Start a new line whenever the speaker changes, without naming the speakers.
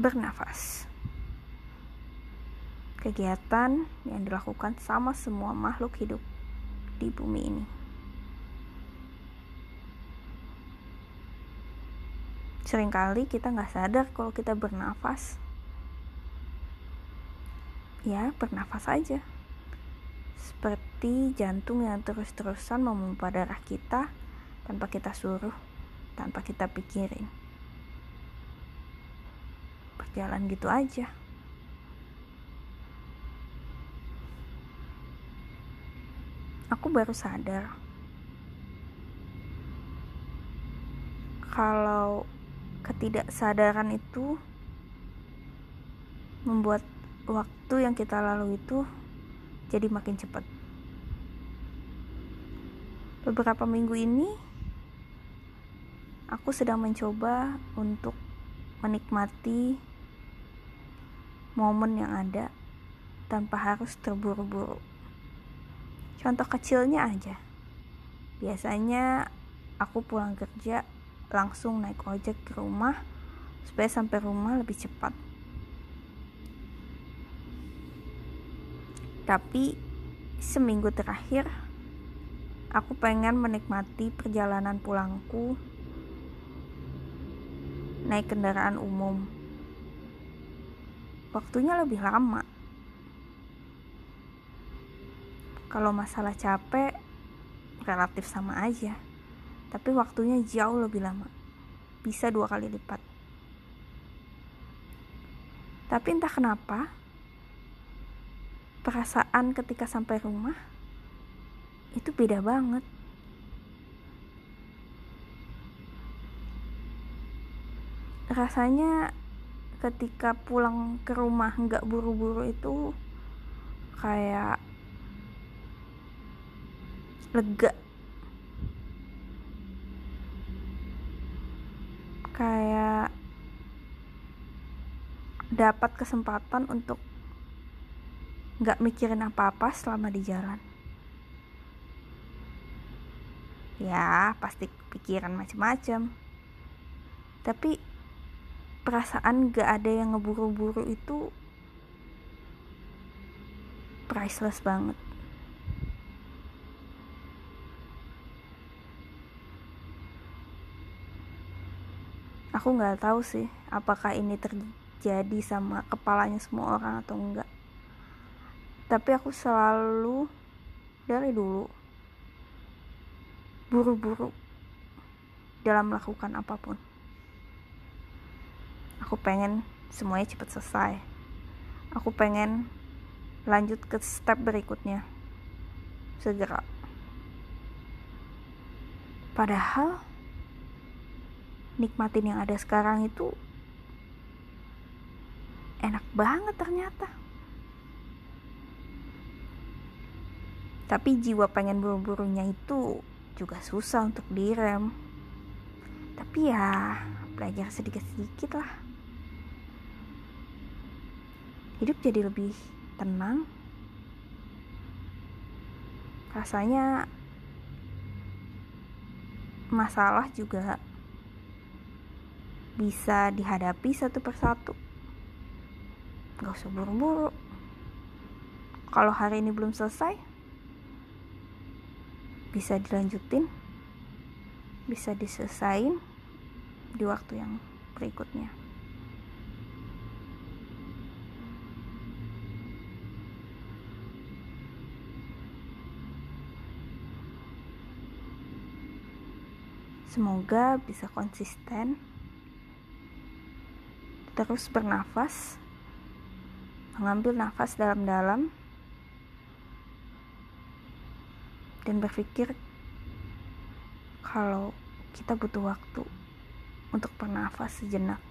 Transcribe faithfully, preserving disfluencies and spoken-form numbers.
Bernafas. Kegiatan yang dilakukan sama semua makhluk hidup di bumi ini. Seringkali kita gak sadar kalau kita bernafas. Ya, bernafas aja. Seperti jantung yang terus-terusan memompa darah kita tanpa kita suruh, tanpa kita pikirin. Berjalan gitu aja. Aku baru sadar kalau ketidaksadaran itu membuat waktu yang kita lalui itu jadi makin cepat. Beberapa minggu ini aku sedang mencoba untuk menikmati momen yang ada tanpa harus terburu-buru. Contoh kecilnya aja, biasanya aku pulang kerja langsung naik ojek ke rumah supaya sampai rumah lebih cepat. Tapi seminggu terakhir aku pengen menikmati perjalanan pulangku naik kendaraan umum. Waktunya lebih lama. Kalau masalah capek relatif sama aja, tapi waktunya jauh lebih lama, bisa dua kali lipat. Tapi entah kenapa perasaan ketika sampai rumah itu beda banget. Rasanya ketika pulang ke rumah nggak buru-buru itu kayak lega, kayak dapat kesempatan untuk nggak mikirin apa-apa selama di jalan. Ya pasti pikiran macam-macam, tapi perasaan gak ada yang ngeburu-buru itu priceless banget. Aku gak tahu sih apakah ini terjadi sama kepalanya semua orang atau enggak, tapi aku selalu dari dulu buru-buru dalam melakukan apapun. Aku pengen semuanya cepat selesai. Aku pengen lanjut ke step berikutnya segera. Padahal nikmatin yang ada sekarang itu enak banget ternyata. Tapi jiwa pengen buru-burunya itu juga susah untuk direm. Tapi ya belajar sedikit-sedikit lah. Hidup jadi lebih tenang. Rasanya masalah juga bisa dihadapi satu persatu. Gak usah buru-buru. Kalau hari ini belum selesai, bisa dilanjutin, bisa diselesain di waktu yang berikutnya. Semoga bisa konsisten, terus bernafas, mengambil nafas dalam-dalam, dan berpikir kalau kita butuh waktu untuk bernafas sejenak.